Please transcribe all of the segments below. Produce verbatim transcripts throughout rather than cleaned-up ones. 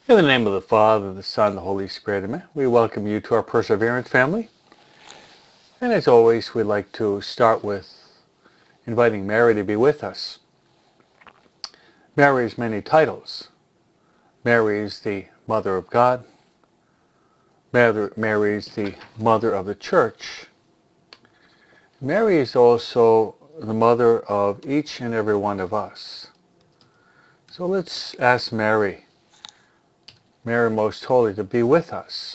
In the name of the Father, the Son, the Holy Spirit, amen. We welcome you to our Perseverance family. And as always, we'd like to start with inviting Mary to be with us. Mary has many titles. Mary is the Mother of God. Mary is the Mother of the Church. Mary is also the Mother of each and every one of us. So let's ask Mary, Mary Most Holy, to be with us.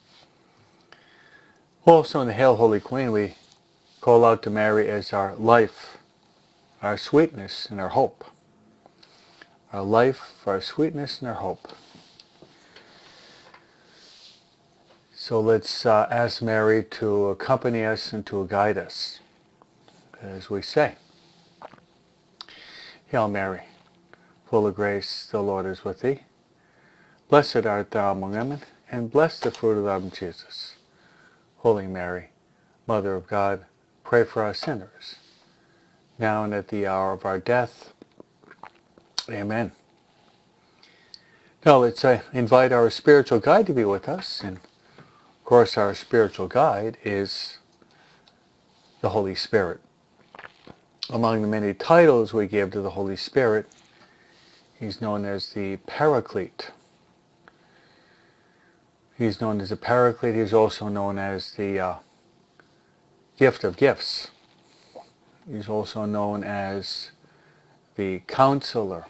Also in the Hail Holy Queen, we call out to Mary as our life, our sweetness, and our hope. Our life, our sweetness, and our hope. So let's uh, ask Mary to accompany us and to guide us as we say, Hail Mary, full of grace, the Lord is with thee. Blessed art thou among women, and blessed the fruit of thy womb, Jesus. Holy Mary, Mother of God, pray for us sinners, now and at the hour of our death. Amen. Now let's uh, invite our spiritual guide to be with us. And of course, our spiritual guide is the Holy Spirit. Among the many titles we give to the Holy Spirit, he's known as the Paraclete. He's known as the Paraclete. He's also known as the uh, Gift of Gifts. He's also known as the Counselor.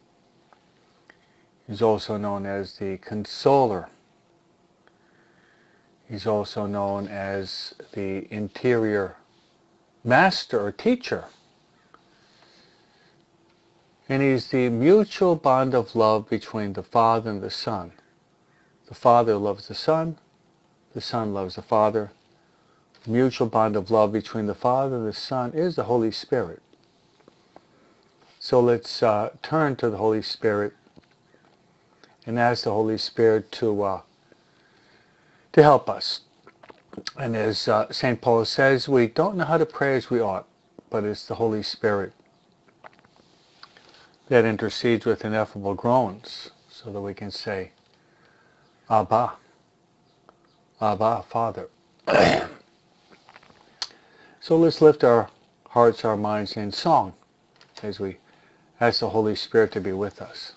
He's also known as the Consoler. He's also known as the Interior Master or Teacher. And he's the mutual bond of love between the Father and the Son. The Father loves the Son. The Son loves the Father. The mutual bond of love between the Father and the Son is the Holy Spirit. So let's uh, turn to the Holy Spirit and ask the Holy Spirit to uh, to help us. And as uh, Saint Paul says, we don't know how to pray as we ought, but it's the Holy Spirit that intercedes with ineffable groans so that we can say, Abba, Abba, Father. So let's lift our hearts, our minds in song as we ask the Holy Spirit to be with us.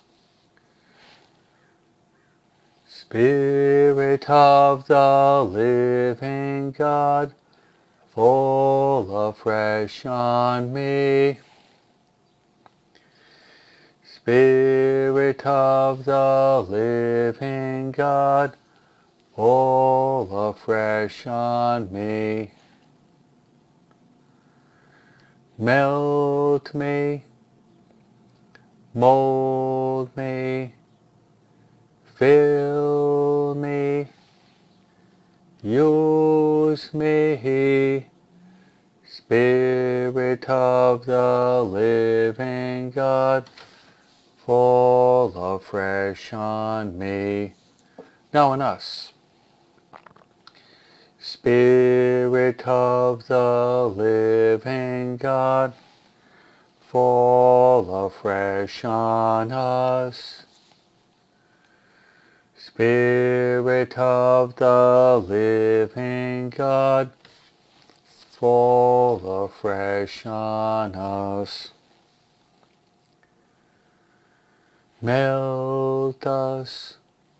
Spirit of the living God, fall afresh on me. Spirit of the living God, fall afresh on me. Melt me, mold me, fill me, use me, Spirit of the living God, fall afresh on me. Now on us. Spirit of the living God, fall afresh on us. Spirit of the living God, fall afresh on us. Melt us,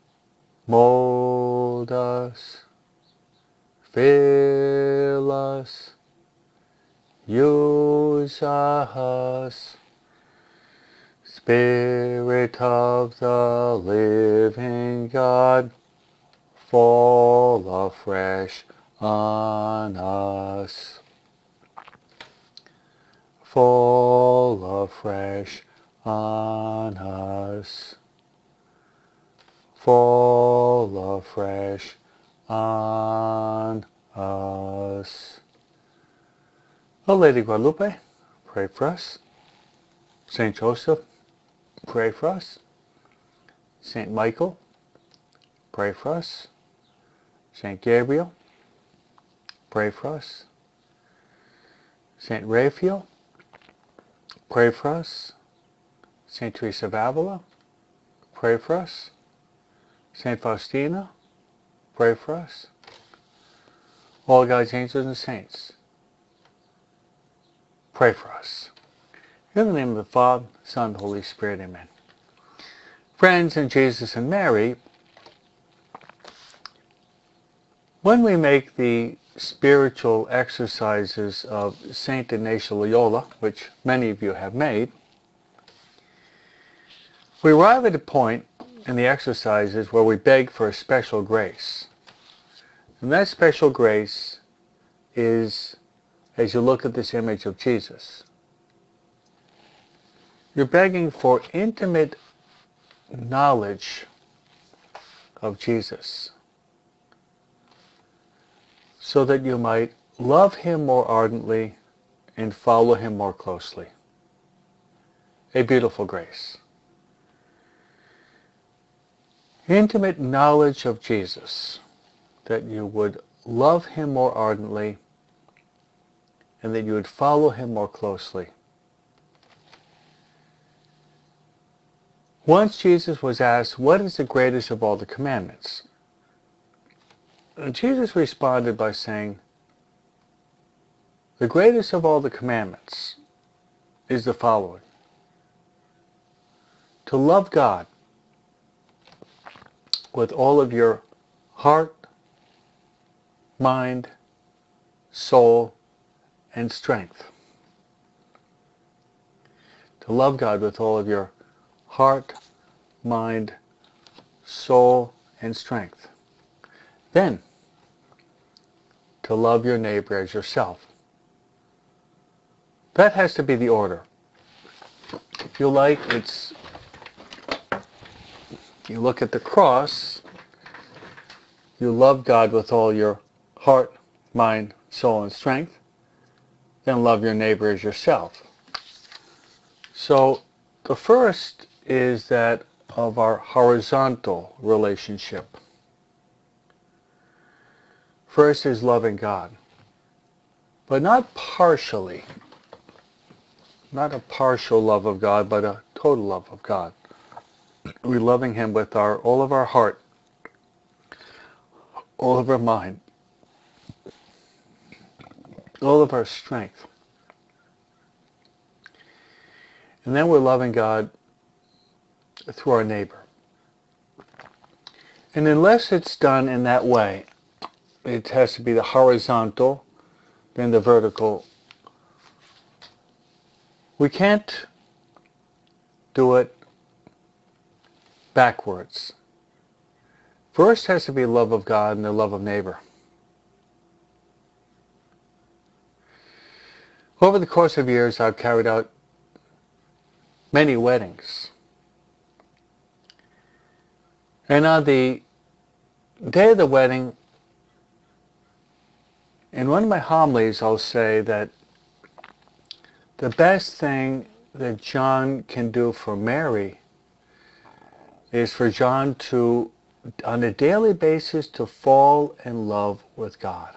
mold us, fill us, use us, Spirit of the living God, fall afresh on us. Fall afresh on us. Fall afresh on us. O Lady Guadalupe, pray for us. Saint Joseph, pray for us. Saint Michael, pray for us. Saint Gabriel, pray for us. Saint Raphael, pray for us. Saint Teresa of Avila, pray for us. Saint Faustina, pray for us. All God's angels and saints, pray for us. In the name of the Father, Son, and Holy Spirit, amen. Friends in Jesus and Mary, when we make the spiritual exercises of Saint Ignatius Loyola, which many of you have made, we arrive at a point in the exercises where we beg for a special grace. And that special grace is, as you look at this image of Jesus, you're begging for intimate knowledge of Jesus so that you might love him more ardently and follow him more closely. A beautiful grace. Intimate knowledge of Jesus, that you would love him more ardently and that you would follow him more closely. Once Jesus was asked, what is the greatest of all the commandments? And Jesus responded by saying, the greatest of all the commandments is the following: to love God with all of your heart, mind, soul, and strength. To love God with all of your heart, mind, soul, and strength. Then, to love your neighbor as yourself. That has to be the order. If you like, it's, you look at the cross, you love God with all your heart, mind, soul, and strength, then love your neighbor as yourself. So the first is that of our horizontal relationship. First is loving God, but not partially. Not a partial love of God, but a total love of God. We're loving him with our all of our heart, all of our mind, all of our strength. And then we're loving God through our neighbor. And unless it's done in that way, it has to be the horizontal, then the vertical. We can't do it backwards. First has to be love of God and the love of neighbor. Over the course of years, I've carried out many weddings. And on the day of the wedding, in one of my homilies, I'll say that the best thing that John can do for Mary is for John to, on a daily basis, to fall in love with God.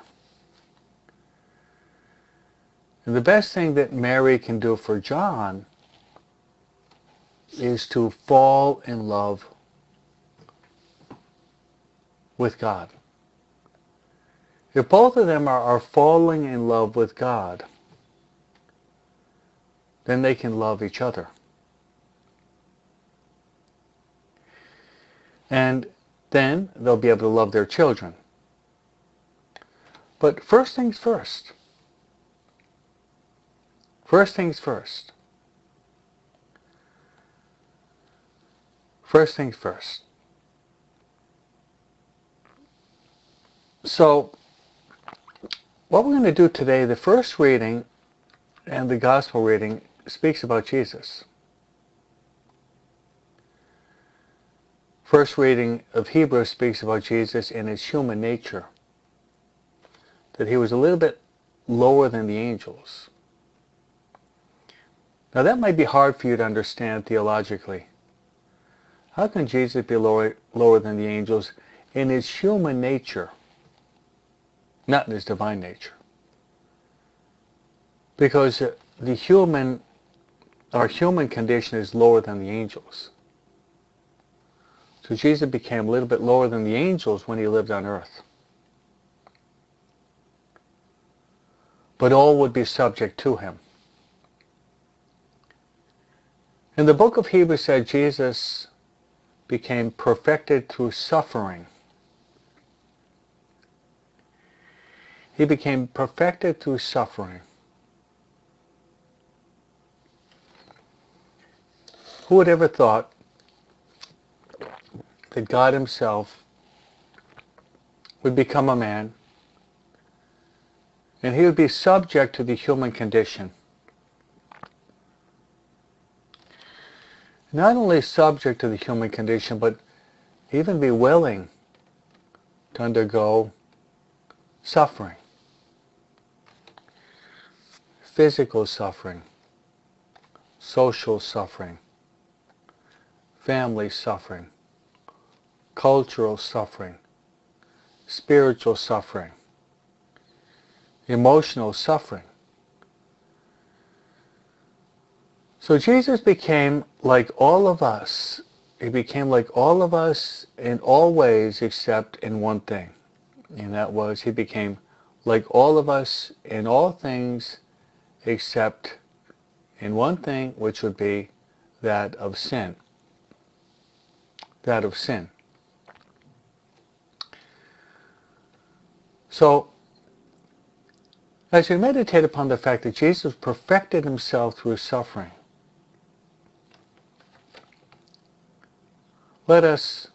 And the best thing that Mary can do for John is to fall in love with God. If both of them are, are falling in love with God, then they can love each other. And then they'll be able to love their children. But first things first. First things first. First things first. So, what we're going to do today, the first reading and the gospel reading speaks about Jesus. First reading of Hebrews speaks about Jesus in his human nature. That he was a little bit lower than the angels. Now that might be hard for you to understand theologically. How can Jesus be lower, lower than the angels in his human nature, not in his divine nature? Because the human, our human condition is lower than the angels. So Jesus became a little bit lower than the angels when he lived on earth. But all would be subject to him. And the book of Hebrews said Jesus became perfected through suffering. He became perfected through suffering. Who would ever thought that God himself would become a man and he would be subject to the human condition? Not only subject to the human condition, but even be willing to undergo suffering. Physical suffering, social suffering, family suffering, cultural suffering, spiritual suffering, emotional suffering. So Jesus became like all of us. He became like all of us in all ways except in one thing. And that was he became like all of us in all things except in one thing, which would be that of sin. That of sin. So, as we meditate upon the fact that Jesus perfected himself through suffering, let us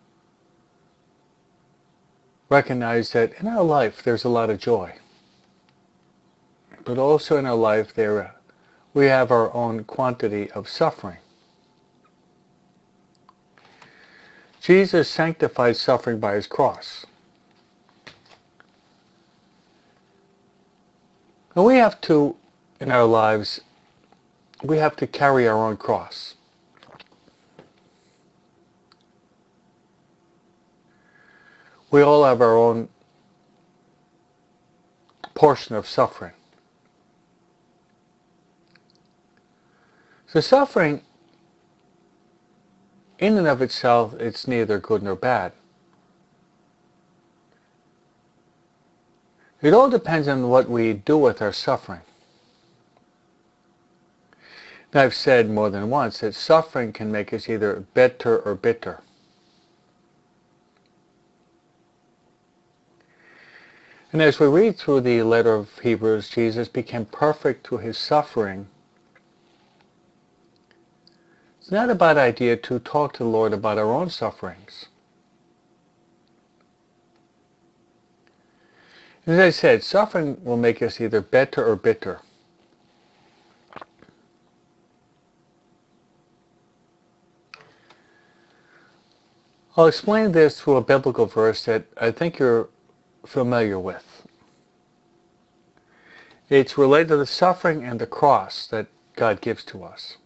recognize that in our life there's a lot of joy. But also in our life there we have our own quantity of suffering. Jesus sanctified suffering by his cross. And we have to, in our lives, we have to carry our own cross. We all have our own portion of suffering. So suffering, in and of itself, it's neither good nor bad. It all depends on what we do with our suffering. And I've said more than once that suffering can make us either better or bitter. And as we read through the letter of Hebrews, Jesus became perfect through his suffering. It's not a bad idea to talk to the Lord about our own sufferings. As I said, suffering will make us either better or bitter. I'll explain this through a biblical verse that I think you're familiar with. It's related to the suffering and the cross that God gives to us.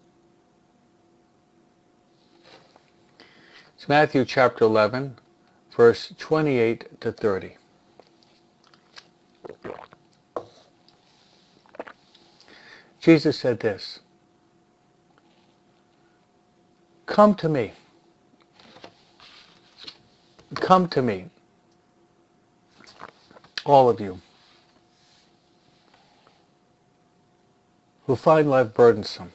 It's Matthew chapter eleven, verse twenty-eight to thirty. Jesus said this, "Come to me. Come to me, all of you who find life burdensome,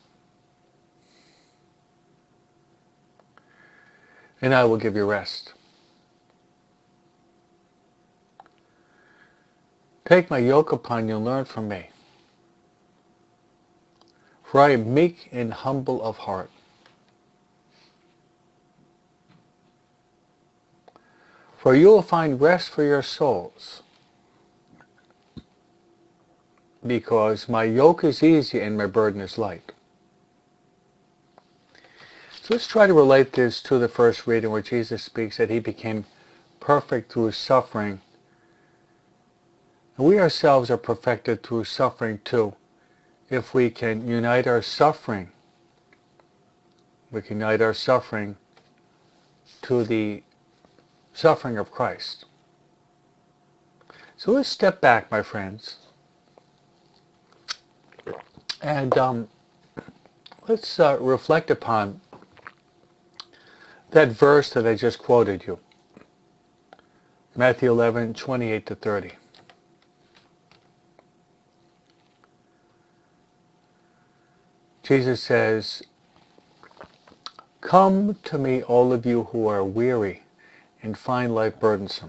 and I will give you rest. Take my yoke upon you and learn from me, for I am meek and humble of heart. For you will find rest for your souls, because my yoke is easy and my burden is light." So let's try to relate this to the first reading where Jesus speaks that he became perfect through his suffering. And we ourselves are perfected through suffering too, if we can unite our suffering. We can unite our suffering to the suffering of Christ. So let's step back, my friends, and um, let's uh, reflect upon that verse that I just quoted you. Matthew eleven, twenty-eight to thirty. Jesus says, "Come to me, all of you who are weary and find life burdensome."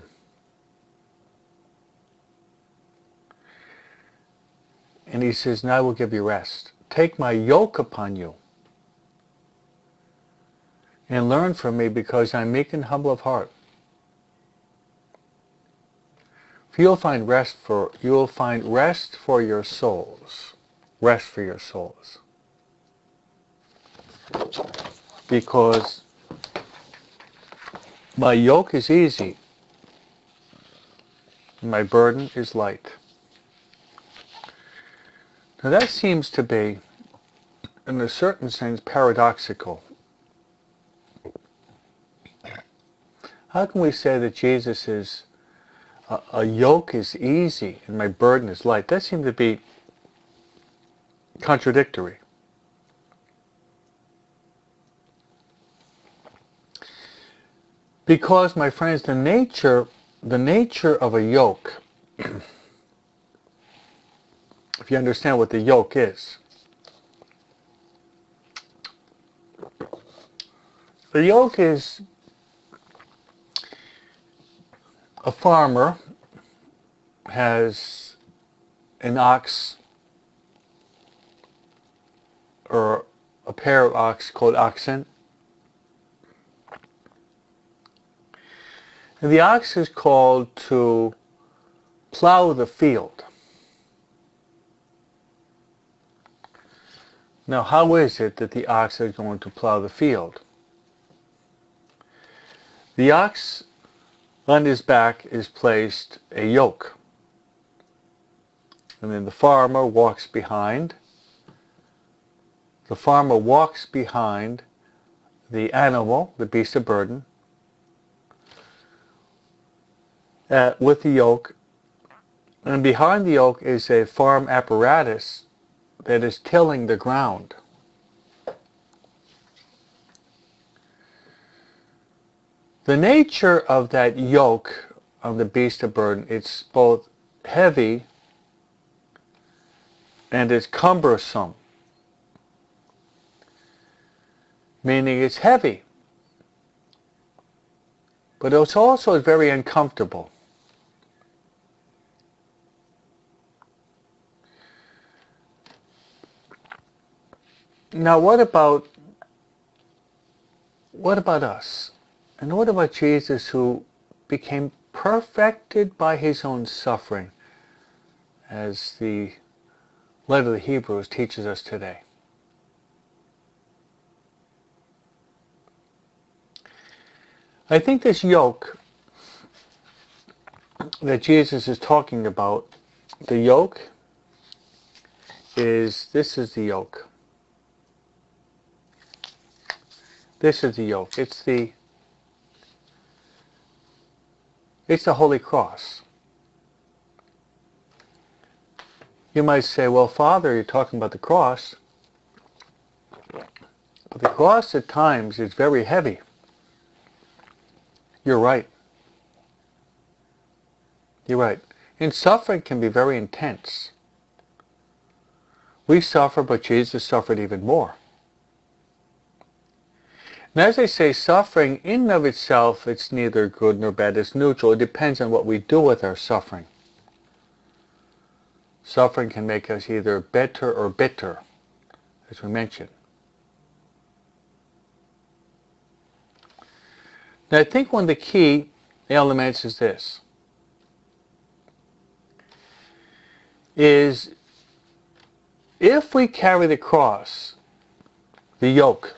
And he says, "And I will give you rest. Take my yoke upon you and learn from me, because I'm meek and humble of heart. For you'll find rest for you'll find rest for your souls. Rest for your souls. Because my yoke is easy and my burden is light." Now that seems to be, in a certain sense, paradoxical. How can we say that Jesus is, a, a yoke is easy and my burden is light? That seems to be contradictory. Because, my friends, the nature, the nature of a yoke, if you understand what the yoke is, the yoke is a farmer has an ox or a pair of ox called oxen. And the ox is called to plow the field. Now, how is it that the ox is going to plow the field? The ox, on his back is placed a yoke. And then the farmer walks behind. The farmer walks behind the animal, the beast of burden, uh, with the yoke. And behind the yoke is a farm apparatus that is tilling the ground. The nature of that yoke of the beast of burden, it's both heavy and it's cumbersome. Meaning it's heavy, but it's also very uncomfortable. Now what about what about us? And what about Jesus, who became perfected by his own suffering, as the letter of the Hebrews teaches us today? I think this yoke that Jesus is talking about, the yoke is, this is the yoke. This is the yoke. It's the It's the Holy Cross. You might say, well, Father, you're talking about the cross. But the cross at times is very heavy. You're right. You're right. And suffering can be very intense. We suffer, but Jesus suffered even more. And as I say, suffering in and of itself, it's neither good nor bad. It's neutral. It depends on what we do with our suffering. Suffering can make us either better or bitter, as we mentioned. Now, I think one of the key elements is this, is if we carry the cross, the yoke,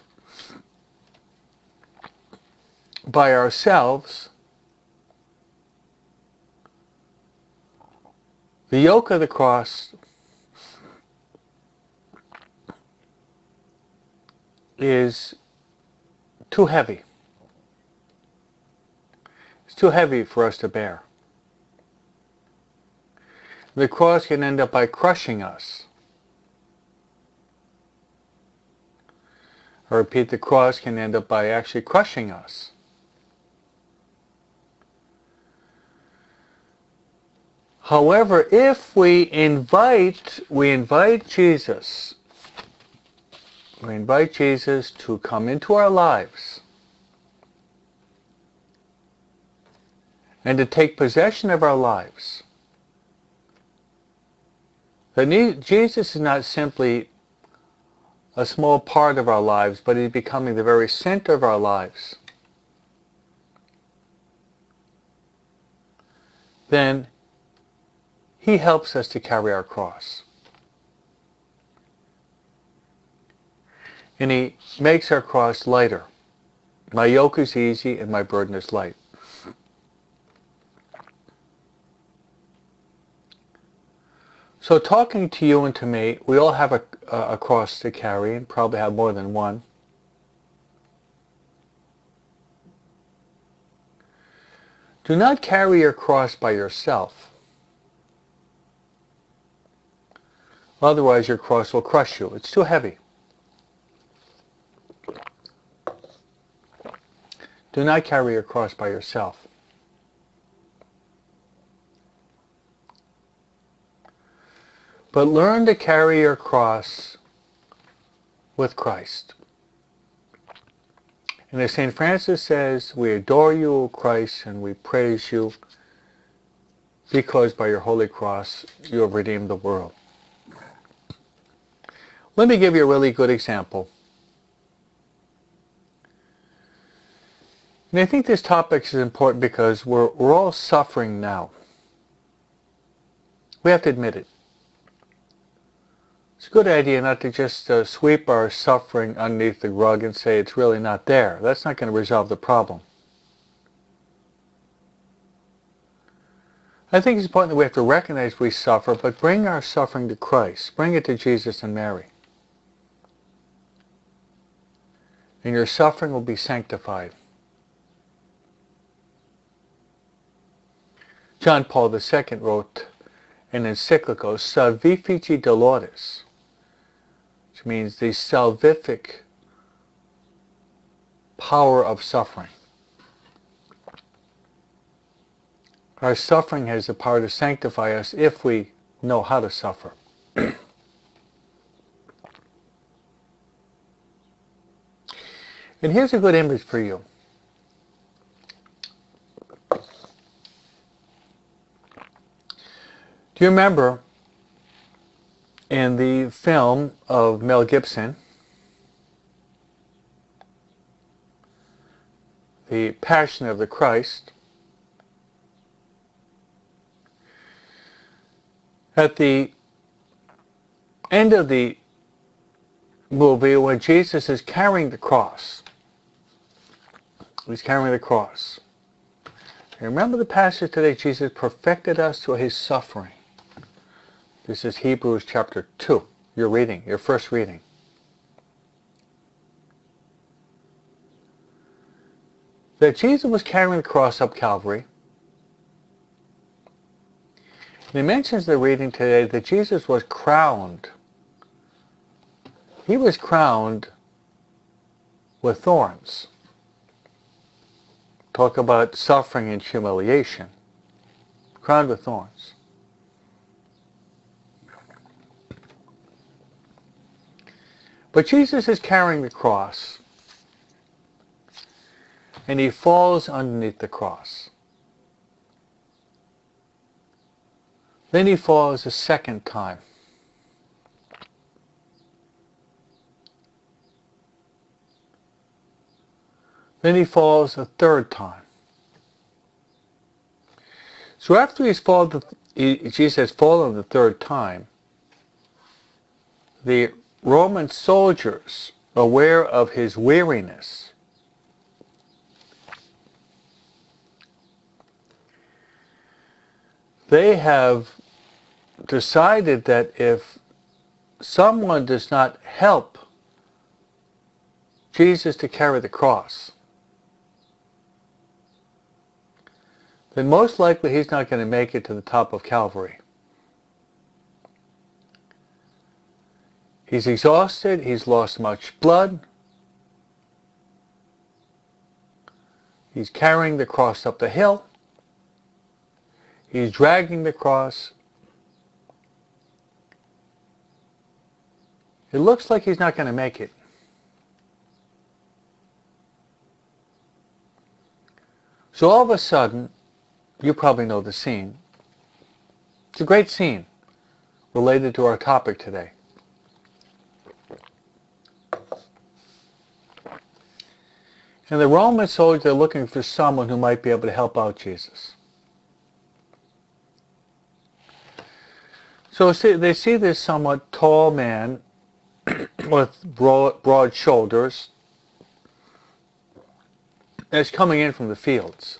by ourselves, the yoke of the cross is too heavy. It's too heavy for us to bear. The cross can end up by crushing us. I repeat, the cross can end up by actually crushing us. However, if we invite, we invite Jesus, we invite Jesus to come into our lives and to take possession of our lives. That Jesus is not simply a small part of our lives, but He's becoming the very center of our lives. Then He helps us to carry our cross. And He makes our cross lighter. My yoke is easy and my burden is light. So talking to you and to me, we all have a, a cross to carry, and probably have more than one. Do not carry your cross by yourself. Otherwise your cross will crush you. It's too heavy. Do not carry your cross by yourself. But learn to carry your cross with Christ. And as Saint Francis says, we adore you, O Christ, and we praise you because by your holy cross you have redeemed the world. Let me give you a really good example. And I think this topic is important because we're, we're all suffering now. We have to admit it. It's a good idea not to just uh, sweep our suffering underneath the rug and say it's really not there. That's not going to resolve the problem. I think it's important that we have to recognize we suffer, but bring our suffering to Christ. Bring it to Jesus and Mary. And your suffering will be sanctified. John Paul the Second wrote an encyclical, Salvifici Doloris, which means the salvific power of suffering. Our suffering has the power to sanctify us if we know how to suffer. And here's a good image for you. Do you remember in the film of Mel Gibson, The Passion of the Christ, at the end of the movie when Jesus is carrying the cross, he's carrying the cross. And remember the passage today, Jesus perfected us through His suffering. This is Hebrews chapter two, your reading, your first reading. That Jesus was carrying the cross up Calvary. And he mentions the reading today that Jesus was crowned. He was crowned with thorns. Talk about suffering and humiliation. Crowned with thorns. But Jesus is carrying the cross, and He falls underneath the cross. Then He falls a second time. Then He falls a third time. So after he's fallen, he, Jesus has fallen the third time, the Roman soldiers, aware of His weariness, they have decided that if someone does not help Jesus to carry the cross, then most likely He's not going to make it to the top of Calvary. He's exhausted, he's lost much blood, He's carrying the cross up the hill. He's dragging the cross. It looks like he's not going to make it. So all of a sudden, you probably know the scene. It's a great scene related to our topic today. And the Roman soldiers are looking for someone who might be able to help out Jesus. So they see this somewhat tall man with broad, broad shoulders that's coming in from the fields.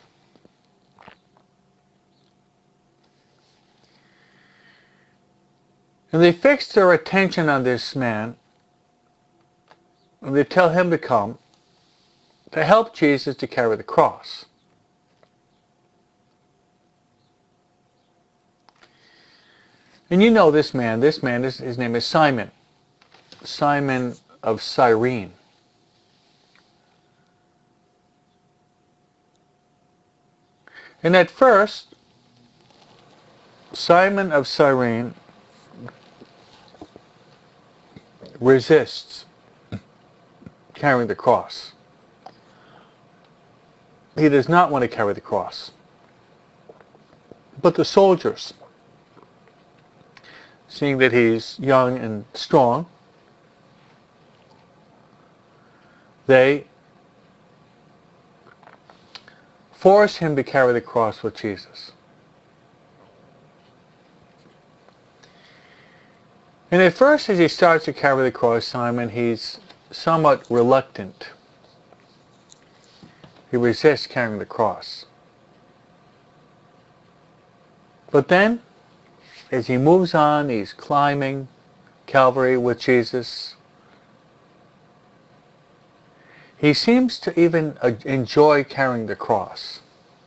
And they fix their attention on this man, and they tell him to come to help Jesus to carry the cross. And you know this man. This man, is, his name is Simon. Simon of Cyrene. And at first, Simon of Cyrene resists carrying the cross. He does not want to carry the cross. But the soldiers, seeing that he's young and strong, they force him to carry the cross with Jesus. And at first, as he starts to carry the cross, Simon, he's somewhat reluctant. He resists carrying the cross. But then, as he moves on, he's climbing Calvary with Jesus. He seems to even enjoy carrying the cross.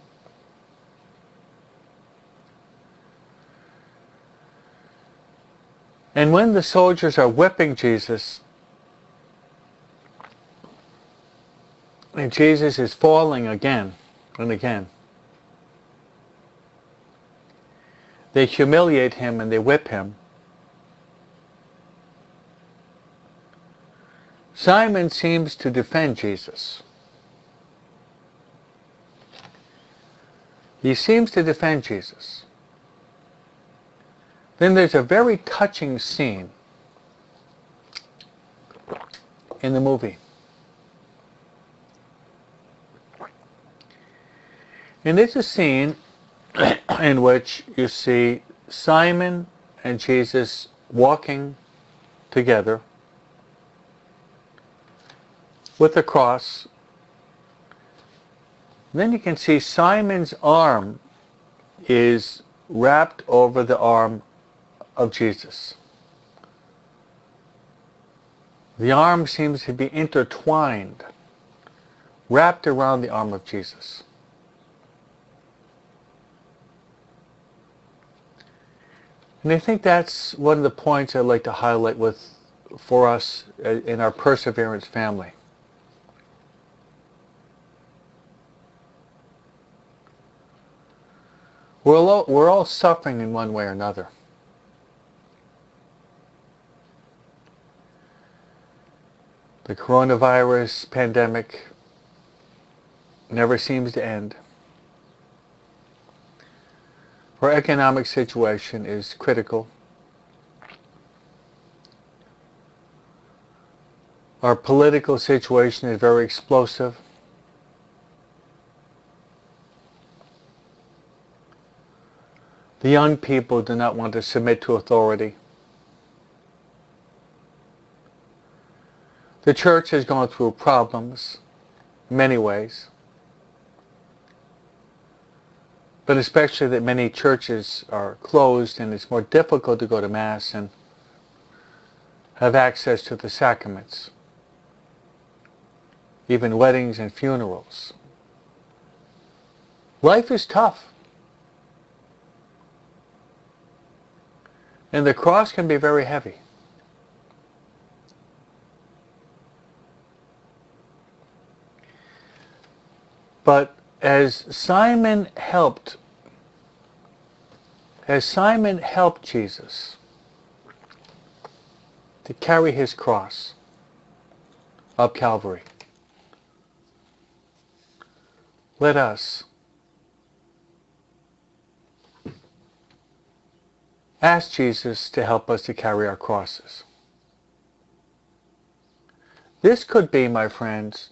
And when the soldiers are whipping Jesus, and Jesus is falling again and again, they humiliate him and they whip him. Simon seems to defend Jesus. He seems to defend Jesus. Then there's a very touching scene in the movie. And it's a scene in which you see Simon and Jesus walking together with the cross. Then you can see Simon's arm is wrapped over the arm of Jesus. The arm seems to be intertwined, wrapped around the arm of Jesus. And I think that's one of the points I'd like to highlight with for us in our Perseverance family. We're all, we're all suffering in one way or another. The coronavirus pandemic never seems to end. Our economic situation is critical. Our political situation is very explosive. The young people do not want to submit to authority. The church has gone through problems in many ways, but especially that many churches are closed and it's more difficult to go to Mass and have access to the sacraments, even weddings and funerals. Life is tough. And the cross can be very heavy. But as Simon helped, as Simon helped Jesus to carry his cross up Calvary, let us ask Jesus to help us to carry our crosses. This could be, my friends,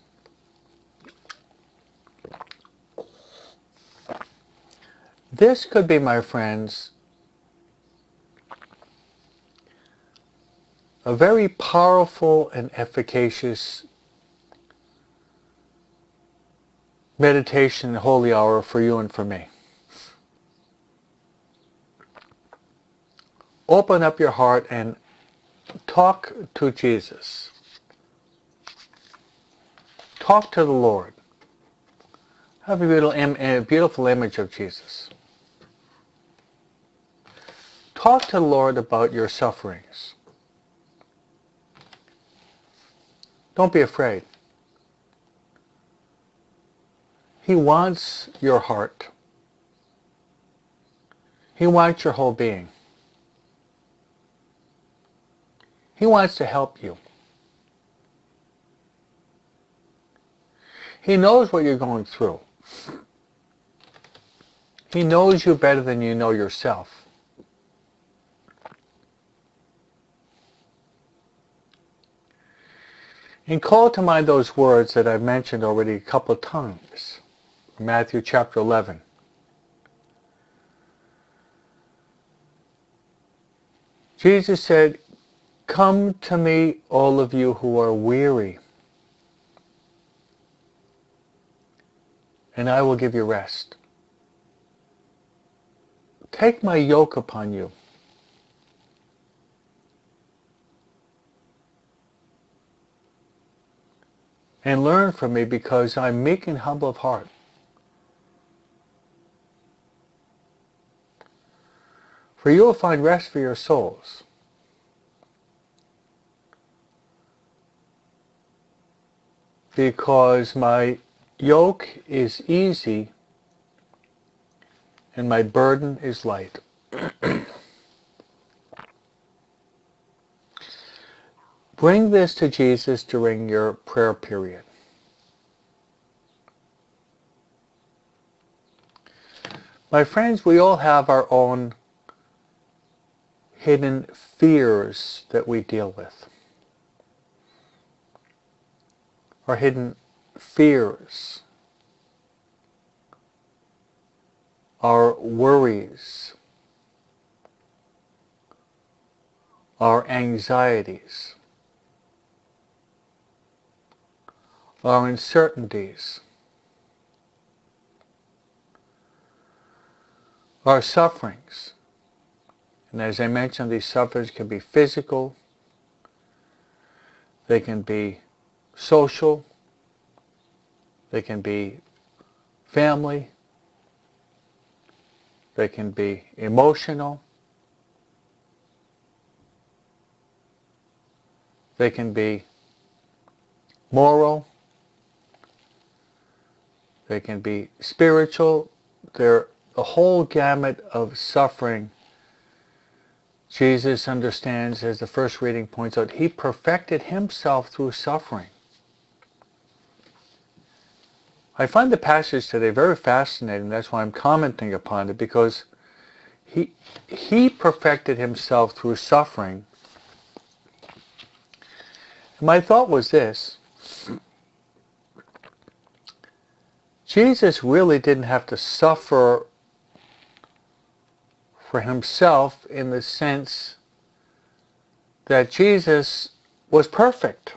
this could be, my friends, a very powerful and efficacious meditation holy hour for you and for me. Open up your heart and talk to Jesus. Talk to the Lord. Have a beautiful, a beautiful image of Jesus. Talk to the Lord about your sufferings. Don't be afraid. He wants your heart. He wants your whole being. He wants to help you. He knows what you're going through. He knows you better than you know yourself. And call to mind those words that I've mentioned already a couple of times. Matthew chapter eleven. Jesus said, "Come to me, all of you who are weary, and I will give you rest. Take my yoke upon you. And learn from me, because I'm meek and humble of heart. For you will find rest for your souls. Because my yoke is easy and my burden is light." Bring this to Jesus during your prayer period. My friends, we all have our own hidden fears that we deal with. Our hidden fears. Our worries. Our anxieties. Our uncertainties. Our sufferings. And as I mentioned, these sufferings can be physical, they can be social, they can be family, they can be emotional, they can be moral, they can be spiritual. They're a whole gamut of suffering. Jesus understands, as the first reading points out, he perfected himself through suffering. I find the passage today very fascinating. That's why I'm commenting upon it, because he, he perfected himself through suffering. And my thought was this: Jesus really didn't have to suffer for himself, in the sense that Jesus was perfect.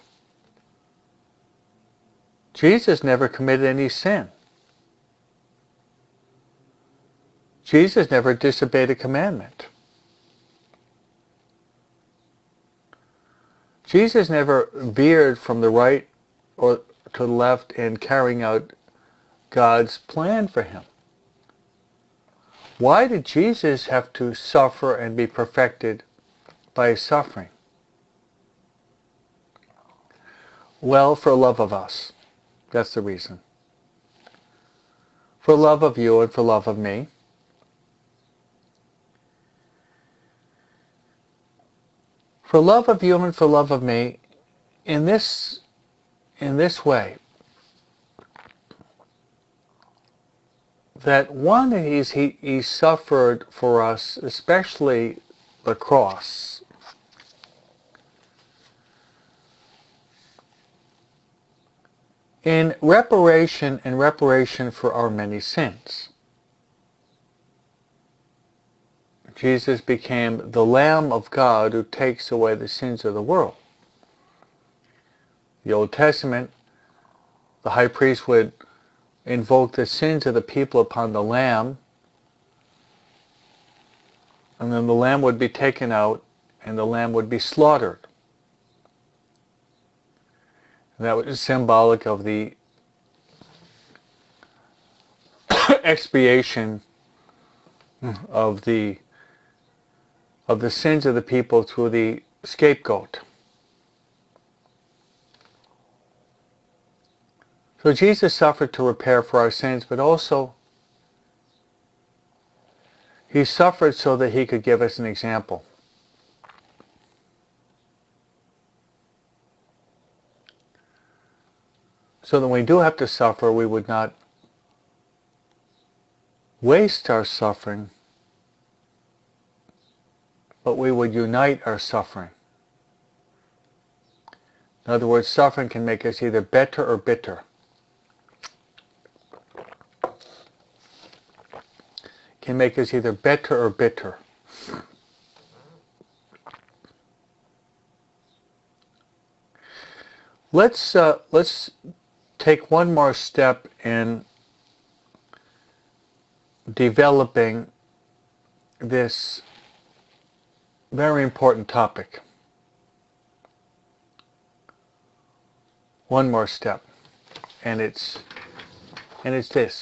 Jesus never committed any sin. Jesus never disobeyed a commandment. Jesus never veered from the right or to the left in carrying out God's plan for him. Why did Jesus have to suffer and be perfected by his suffering? Well, for love of us. That's the reason. for love of you and for love of me. For love of you and for love of me, in this, in this way, that one is he, he suffered for us, especially the cross. In reparation and reparation for our many sins. Jesus became the Lamb of God who takes away the sins of the world. The Old Testament, the high priest would invoke the sins of the people upon the Lamb, and then the Lamb would be taken out and the Lamb would be slaughtered. And that was symbolic of the expiation of the of the sins of the people through the scapegoat. So Jesus suffered to repair for our sins, but also he suffered so that he could give us an example. So that when we do have to suffer, we would not waste our suffering, but we would unite our suffering. In other words, suffering can make us either better or bitter. Can make us either better or bitter. Let's uh, let's take one more step in developing this very important topic. One more step, and it's and it's this.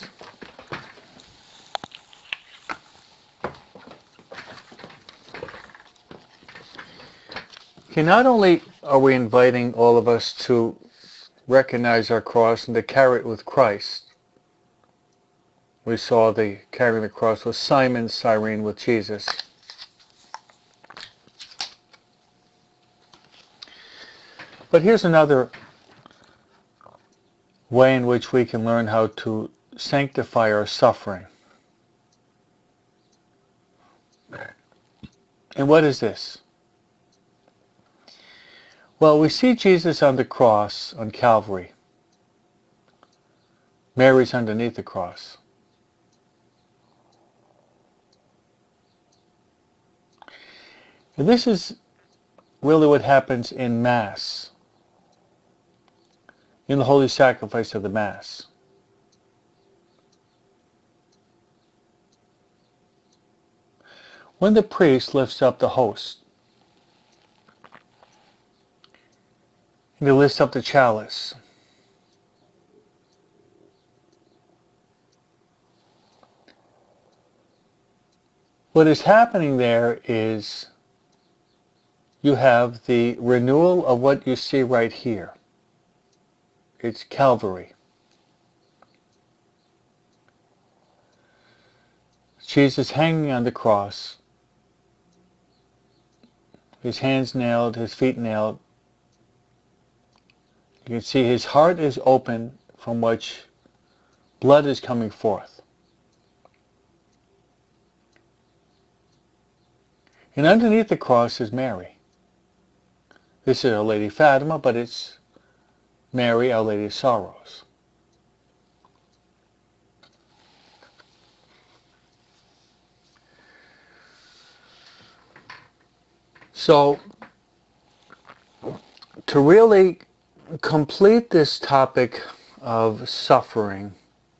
Okay, not only are we inviting all of us to recognize our cross and to carry it with Christ. We saw the carrying the cross with Simon, Cyrene with Jesus. But here's another way in which we can learn how to sanctify our suffering. And what is this? Well, we see Jesus on the cross on Calvary. Mary's underneath the cross. And this is really what happens in Mass, in the holy sacrifice of the Mass. When the priest lifts up the host, he lifts up the chalice. What is happening there is you have the renewal of what you see right here. It's Calvary. Jesus hanging on the cross, his hands nailed, his feet nailed. You can see his heart is open from which blood is coming forth. And underneath the cross is Mary. This is Our Lady Fatima, but it's Mary, Our Lady of Sorrows. So, to really complete this topic of suffering,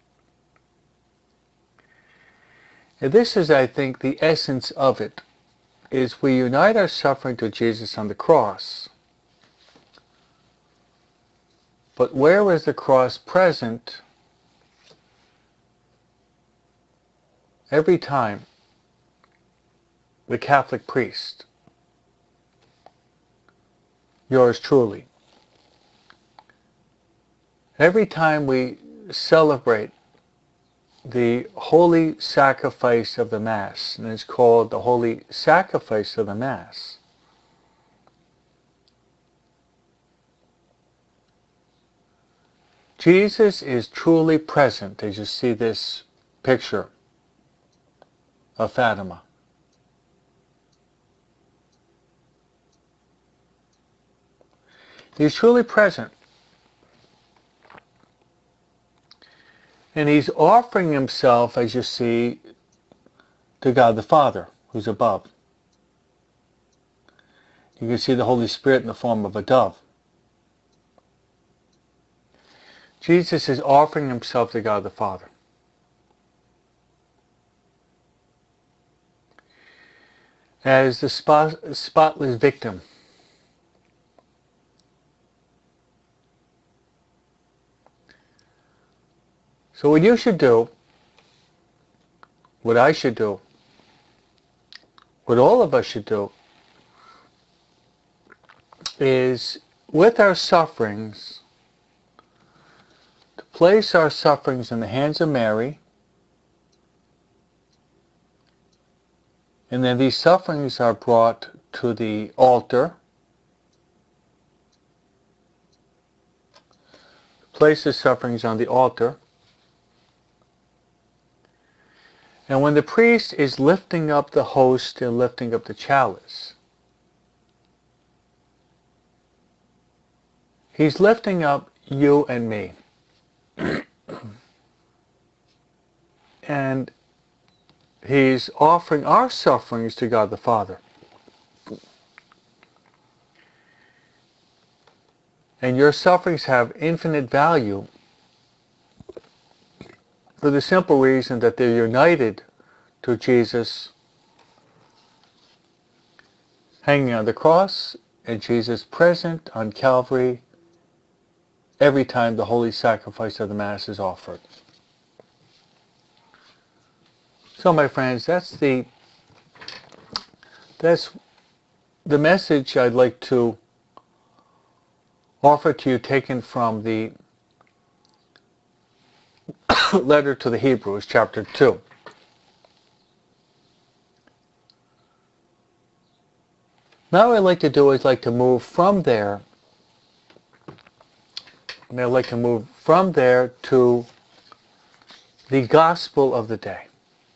and this is, I think, the essence of it, is we unite our suffering to Jesus on the cross. But where was the cross present every time the Catholic priest, yours truly, every time we celebrate the holy sacrifice of the Mass, and it's called the Holy Sacrifice of the Mass. Jesus is truly present, as you see this picture of Fatima. He's truly present. And he's offering himself, as you see, to God the Father, who's above. You can see the Holy Spirit in the form of a dove. Jesus is offering himself to God the Father. As the spot, spotless victim. So what you should do, what I should do, what all of us should do, is with our sufferings, to place our sufferings in the hands of Mary, and then these sufferings are brought to the altar. Place the sufferings on the altar. And when the priest is lifting up the host and lifting up the chalice, he's lifting up you and me. And he's offering our sufferings to God the Father. And your sufferings have infinite value for the simple reason that they're united to Jesus hanging on the cross and Jesus present on Calvary every time the holy sacrifice of the Mass is offered. So, my friends, that's the that's the message I'd like to offer to you, taken from the letter to the Hebrews, chapter two. Now what I'd like to do is like to move from there, and I'd like to move from there to the gospel of the day.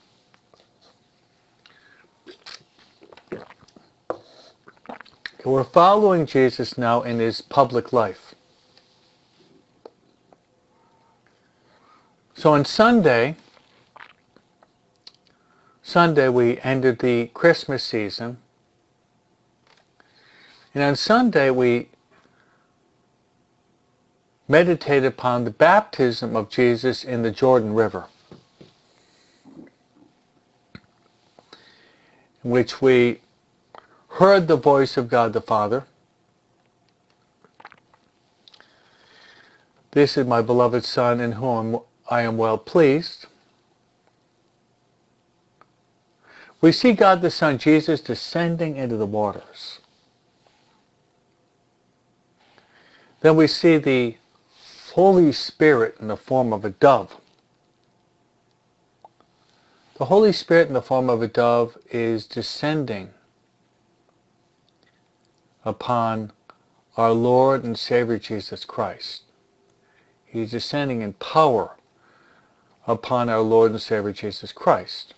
We're following Jesus now in his public life. So on Sunday, Sunday we ended the Christmas season. And on Sunday we meditated upon the baptism of Jesus in the Jordan River, in which we heard the voice of God the Father. This is my beloved Son, in whom I am well pleased. We see God the Son, Jesus, descending into the waters. Then we see the Holy Spirit in the form of a dove. The Holy Spirit in the form of a dove is descending upon our Lord and Savior Jesus Christ. He's descending in power upon our Lord and Savior Jesus Christ.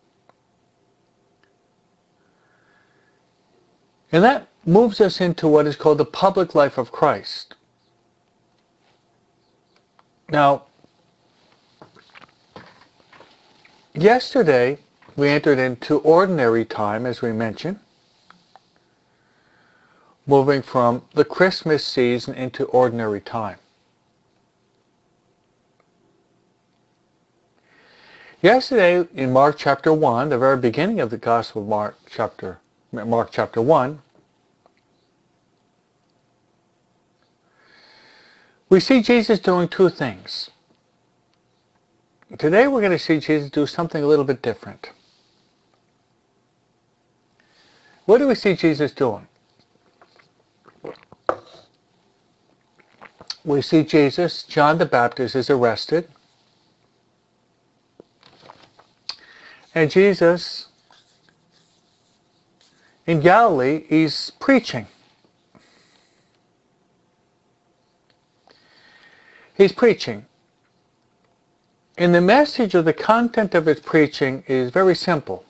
And that moves us into what is called the public life of Christ. Now, yesterday we entered into ordinary time, as we mentioned, moving from the Christmas season into ordinary time. Yesterday, in Mark chapter one, the very beginning of the Gospel of Mark chapter, Mark chapter one, we see Jesus doing two things. Today we're going to see Jesus do something a little bit different. What do we see Jesus doing? We see Jesus, John the Baptist, is arrested. And Jesus, in Galilee, he's preaching. He's preaching. And the message or the content of his preaching is very simple.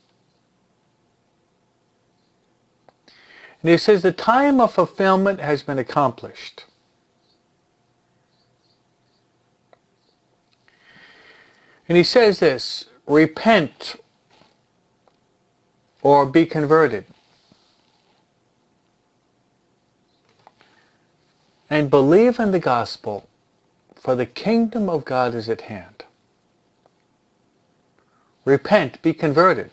And he says the time of fulfillment has been accomplished. And he says this, repent or be converted. And believe in the gospel, for the kingdom of God is at hand. Repent, be converted.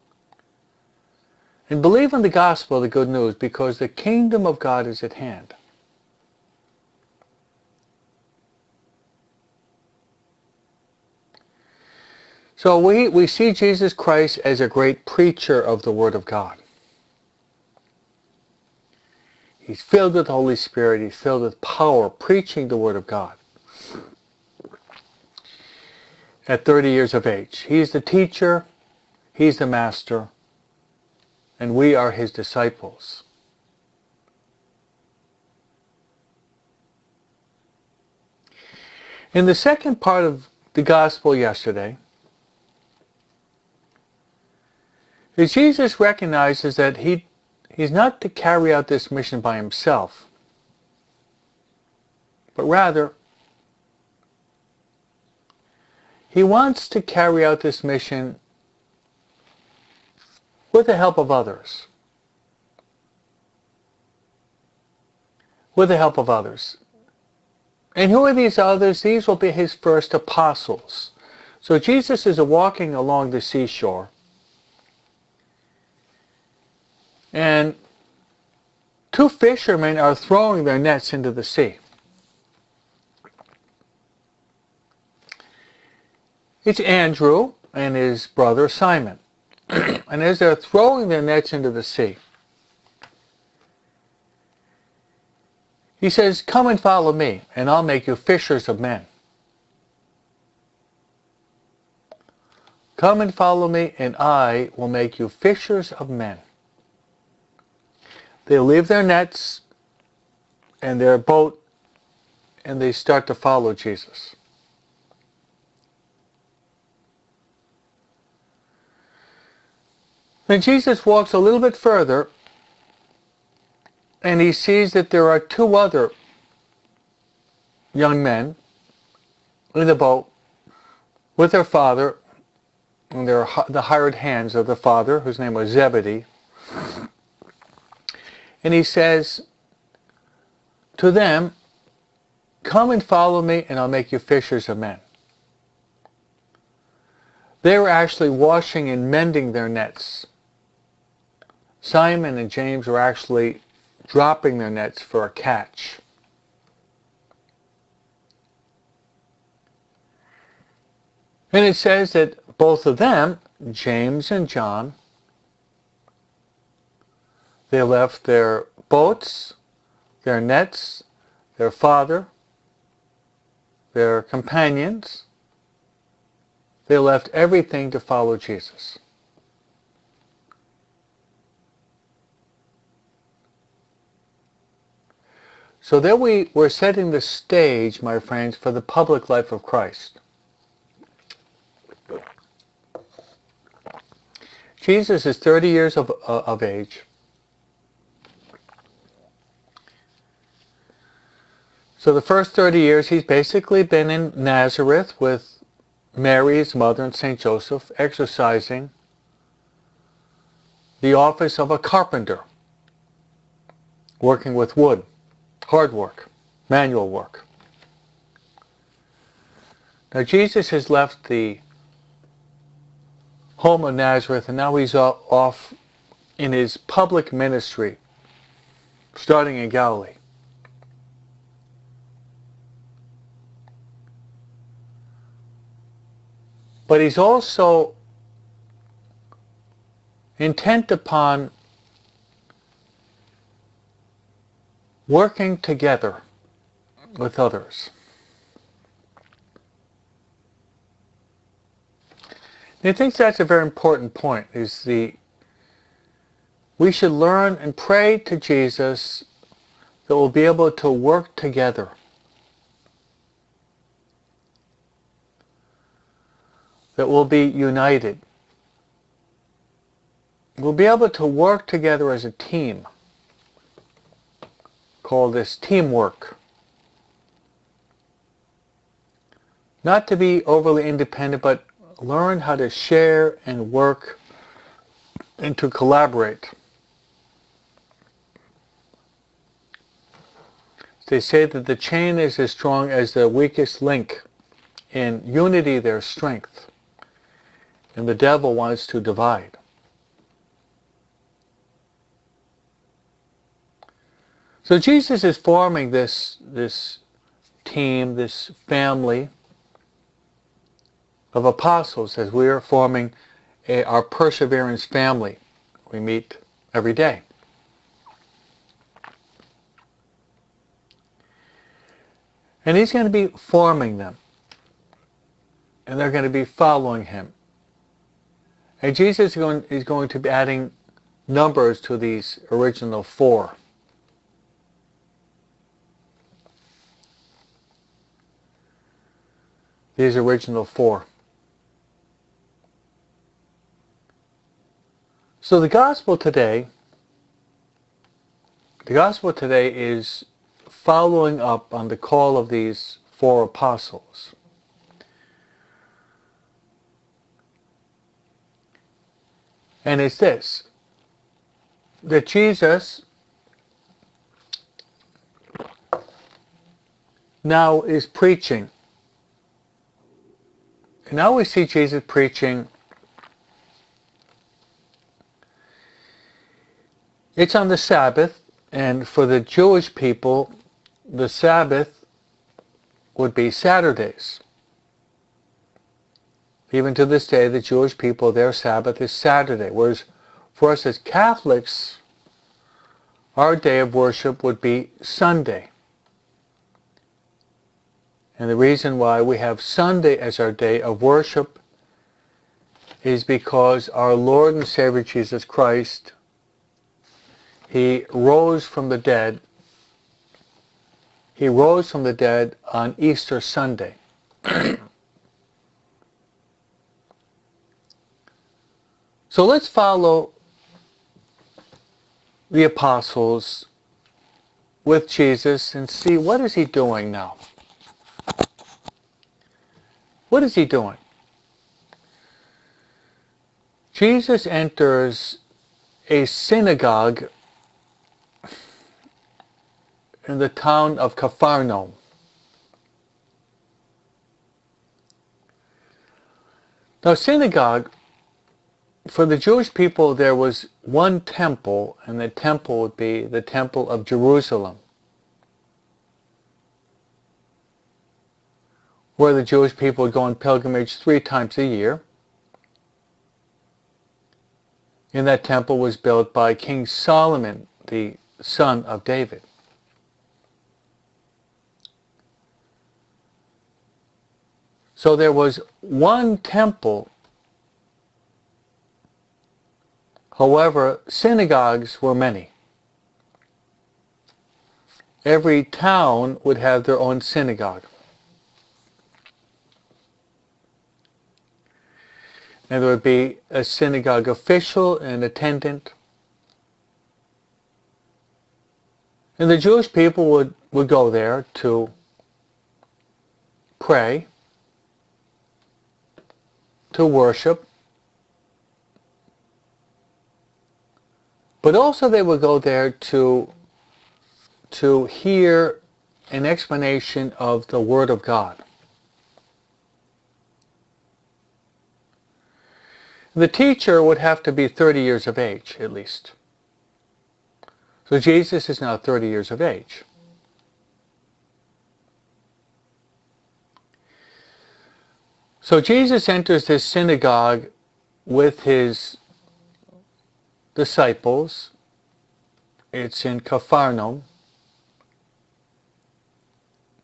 And believe in the gospel, the good news, because the kingdom of God is at hand. So we, we see Jesus Christ as a great preacher of the Word of God. He's filled with the Holy Spirit. He's filled with power, preaching the Word of God. At thirty years of age. He's the teacher. He's the master. And we are his disciples. In the second part of the gospel yesterday, Jesus recognizes that he, he's not to carry out this mission by himself, but rather, he wants to carry out this mission with the help of others. With the help of others. And who are these others? These will be his first apostles. So Jesus is walking along the seashore. And two fishermen are throwing their nets into the sea. It's Andrew and his brother Simon. And as they're throwing their nets into the sea, he says, come and follow me, and I'll make you fishers of men. Come and follow me, and I will make you fishers of men. They leave their nets and their boat, and they start to follow Jesus. Then Jesus walks a little bit further, and he sees that there are two other young men in the boat with their father, and they're the hired hands of the father, whose name was Zebedee. And he says to them, come and follow me, and I'll make you fishers of men. They were actually washing and mending their nets. Simon and James were actually dropping their nets for a catch. And it says that both of them, James and John, they left their boats, their nets, their father, their companions. They left everything to follow Jesus. So there we were setting the stage, my friends, for the public life of Christ. Jesus is thirty years of, uh, of age. So the first thirty years he's basically been in Nazareth with Mary, his mother, and Saint Joseph, exercising the office of a carpenter, working with wood, hard work, manual work. Now Jesus has left the home of Nazareth, and now he's off in his public ministry, starting in Galilee. But he's also intent upon working together with others. And I think that's a very important point, is the we should learn and pray to Jesus that we'll be able to work together. That we'll be united. We'll be able to work together as a team. Call this teamwork. Not to be overly independent, but learn how to share and work and to collaborate. They say that the chain is as strong as the weakest link. In unity there's strength. And the devil wants to divide. So Jesus is forming this, this team, this family of apostles as we are forming a, our perseverance family. We meet every day. And he's going to be forming them. And they're going to be following him. And Jesus is going, is going to be adding numbers to these original four. These original four. So the gospel today, the gospel today is following up on the call of these four apostles. And it's this, that Jesus now is preaching. And now we see Jesus preaching. It's on the Sabbath, and for the Jewish people, the Sabbath would be Saturdays. Even to this day, the Jewish people, their Sabbath is Saturday. Whereas for us as Catholics, our day of worship would be Sunday. And the reason why we have Sunday as our day of worship is because our Lord and Savior Jesus Christ, He rose from the dead. He rose from the dead on Easter Sunday. So let's follow the apostles with Jesus and see what is he doing now. What is he doing? Jesus enters a synagogue in the town of Capharnaum. Now, synagogue, for the Jewish people, there was one temple, and the temple would be the Temple of Jerusalem, where the Jewish people would go on pilgrimage three times a year. And that temple was built by King Solomon, the son of David. So there was one temple. However, synagogues were many. Every town would have their own synagogue. And there would be a synagogue official and attendant. And the Jewish people would, would go there to pray, to worship, but also they would go there to, to hear an explanation of the Word of God. The teacher would have to be thirty years of age, at least. So Jesus is now thirty years of age. So Jesus enters this synagogue with his disciples. It's in Capharnaum.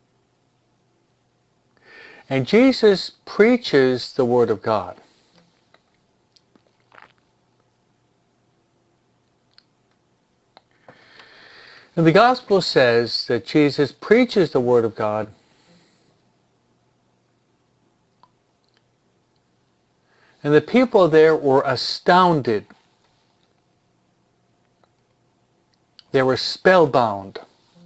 And Jesus preaches the Word of God. And the Gospel says that Jesus preaches the Word of God and the people there were astounded. They were spellbound.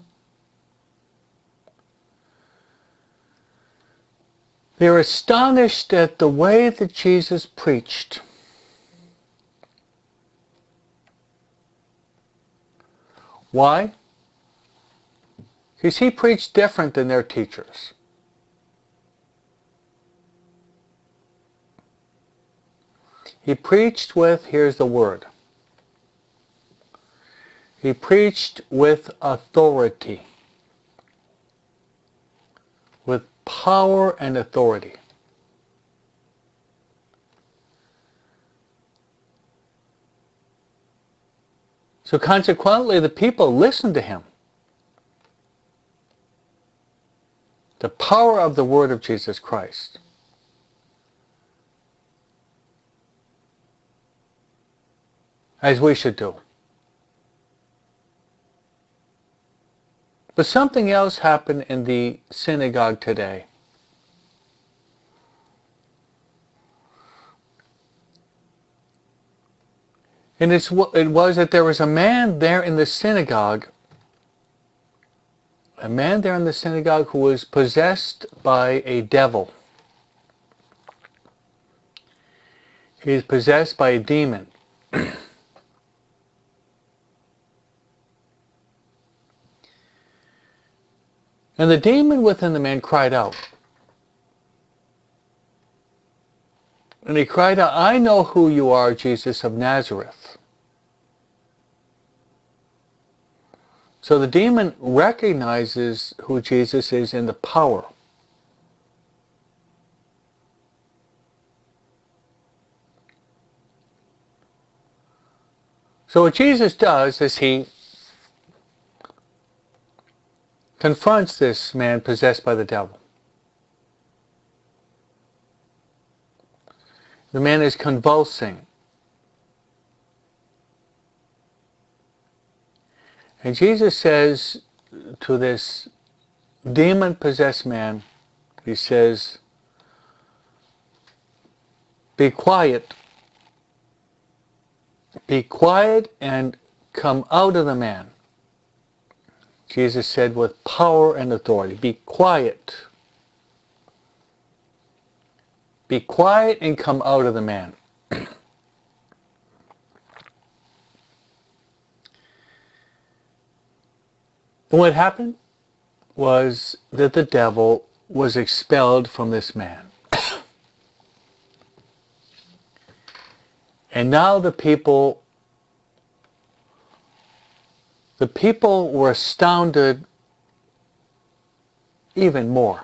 They were astonished at the way that Jesus preached. Why? Because he preached different than their teachers. He preached with, here's the word, he preached with authority, with power and authority. So consequently, the people listened to him. The power of the word of Jesus Christ. As we should do. But something else happened in the synagogue today. And it's, it was that there was a man there in the synagogue, a man there in the synagogue who was possessed by a devil. He is possessed by a demon. And the demon within the man cried out. And he cried out, I know who you are, Jesus of Nazareth. So the demon recognizes who Jesus is in the power. So what Jesus does is he confronts this man possessed by the devil. The man is convulsing. And Jesus says to this demon-possessed man, he says, be quiet. Be quiet and come out of the man. Jesus said with power and authority, be quiet. Be quiet and come out of the man. And what happened was that the devil was expelled from this man. And now the people, the people were astounded even more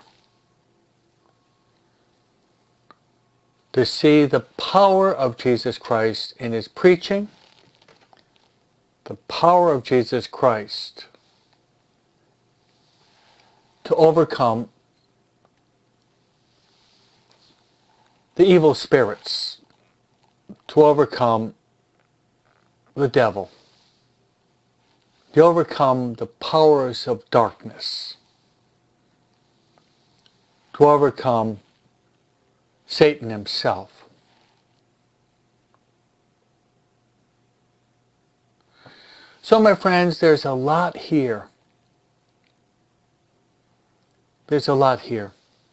to see the power of Jesus Christ in his preaching, the power of Jesus Christ to overcome the evil spirits, to overcome the devil, to overcome the powers of darkness, to overcome Satan himself. So my friends, there's a lot here. There's a lot here.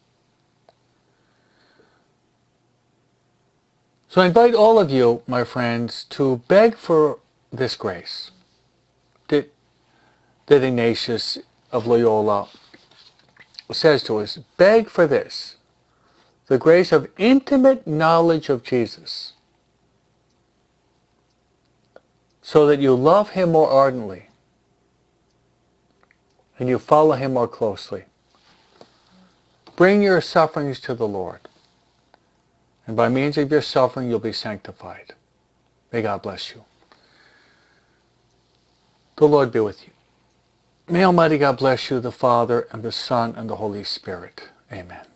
So I invite all of you, my friends, to beg for this grace that, that Ignatius of Loyola says to us. Beg for this, the grace of intimate knowledge of Jesus, so that you love him more ardently and you follow him more closely. Bring your sufferings to the Lord. And by means of your suffering, you'll be sanctified. May God bless you. The Lord be with you. May Almighty God bless you, the Father, and the Son, and the Holy Spirit. Amen.